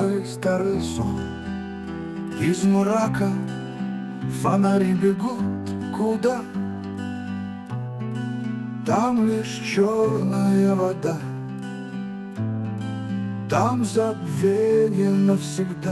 старый сон. Из мрака фонари бегут куда? Там лишь черная вода, там забвенье навсегда.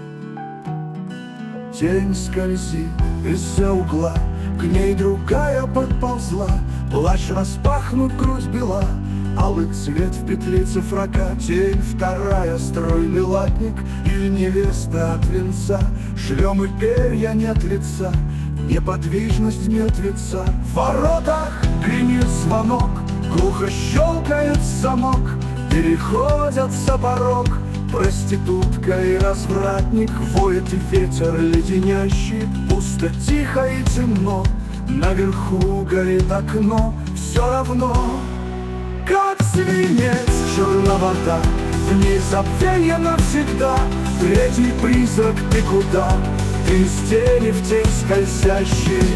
Тень скользит из-за угла, к ней другая подползла. Плащ распахнут, грудь бела, алый цвет в петлице фрака. Тень вторая, стройный латник или невеста от венца. Шлем и перья нет лица, неподвижность мертвеца. В воротах гремит звонок, глухо щелкает замок. Переходятся порог проститутка и развратник. Воет ветер леденящий, пусто, тихо и темно. Наверху горит окно, все равно. Как свинец черная вода, в ней забвенье навсегда. Третий призрак, ты куда? Ты из тени в тень скользящий.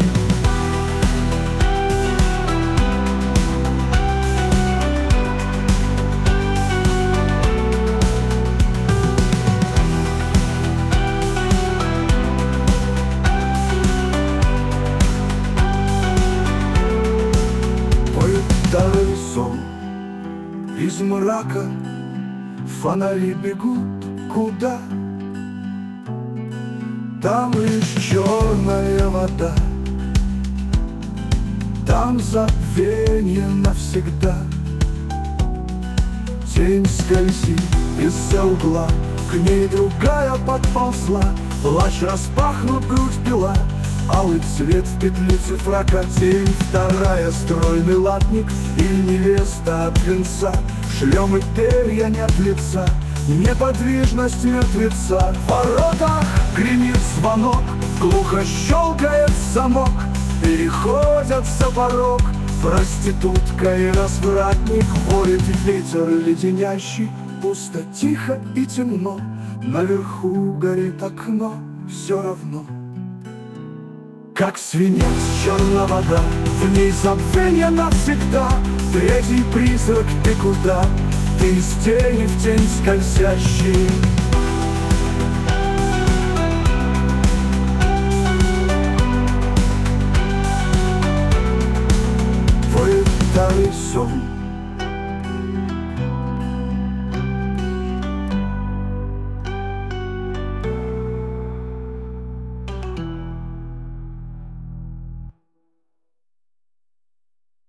Старый сон. Из мрака фонари бегут куда? Там лишь черная вода, там забвенье навсегда. Тень скользит из-за угла, к ней другая подползла. Плащ распахнут, грудь бела, алый цвет в петлице фрака. Тень вторая, стройный латник или невеста от венца. Шлем и перья нет лица, неподвижность мертвеца. В воротах гремит звонок, глухо щелкает замок. Переходятся порог проститутка и развратник. Воет ветер леденящий, пусто, тихо и темно. Наверху горит окно, все равно. Как свинец черная вода, в ней забвенье навсегда. Третий призрак, ты куда? Ты из тени в тень скользящий. Твой старый сон.